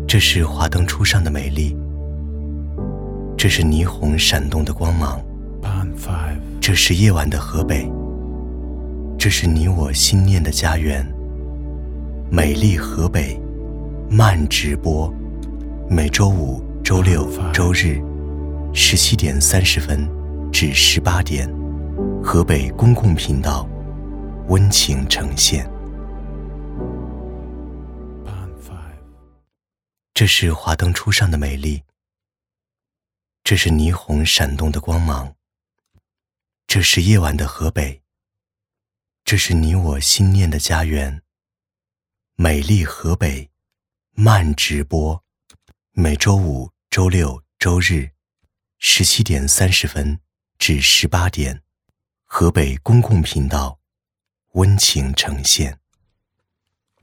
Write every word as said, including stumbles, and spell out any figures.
这是华灯初上的美丽，这是霓虹闪动的光芒，这是夜晚的河北，这是你我心念的家园。美丽河北慢直播，每周五、周六、周日十七点三十分至十八点，河北公共频道温情呈现。这是华灯初上的美丽，这是霓虹闪动的光芒，这是夜晚的河北，这是你我心念的家园。美丽河北慢直播，每周五、周六、周日十七点三十分至十八点，河北公共频道温情呈现。